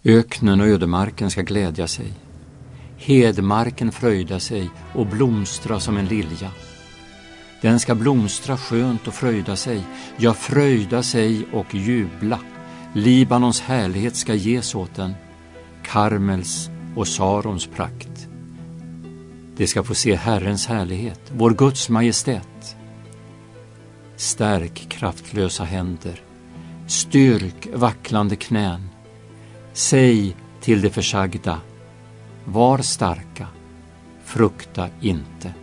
Öknen och ödemarken ska glädja sig. Hedmarken fröjda sig och blomstra som en lilja. Den ska blomstra skönt och fröjda sig, ja, fröjda sig och jubla. Libanons härlighet ska ges åt den, Karmels och Sarons prakt. Det ska få se Herrens härlighet, vår Guds majestät. Stärk kraftlösa händer, styrk vacklande knän. Säg till det försagda, var starka, frukta inte.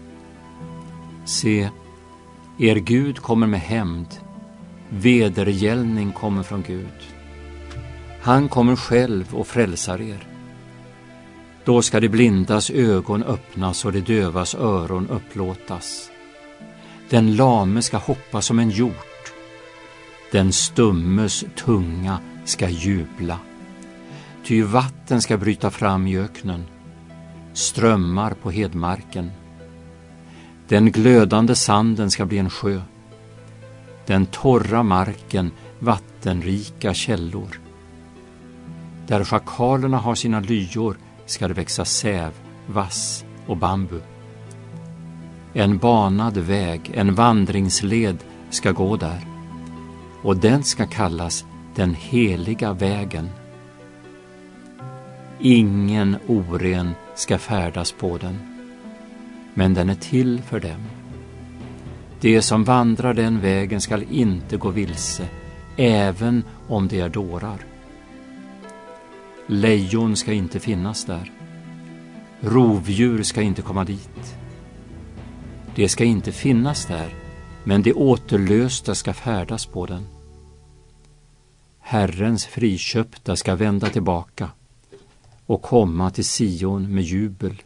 Se, er Gud kommer med hämnd, vedergällning kommer från Gud. Han kommer själv och frälsar er. Då ska de blindas ögon öppnas och de dövas öron upplåtas. Den lame ska hoppa som en hjort, den stummes tunga ska jubla. Ty vatten ska bryta fram i öknen, strömmar på hedmarken. Den glödande sanden ska bli en sjö, den torra marken vattenrika källor. Där schakalerna har sina lyor ska det växa säv, vass och bambu. En banad väg, en vandringsled ska gå där, och den ska kallas den heliga vägen. Ingen oren ska färdas på den, men den är till för dem. De som vandrar den vägen skall inte gå vilse, även om de är dårar. Lejon ska inte finnas där. Rovdjur ska inte komma dit. Det ska inte finnas där, men de återlösta ska färdas på den. Herrens friköpta ska vända tillbaka och komma till Sion med jubel.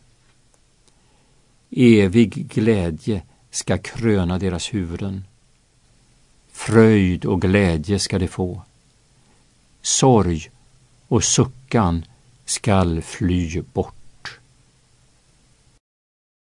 Evig glädje ska kröna deras huvuden. Fröjd och glädje ska de få. Sorg och suckan skall fly bort.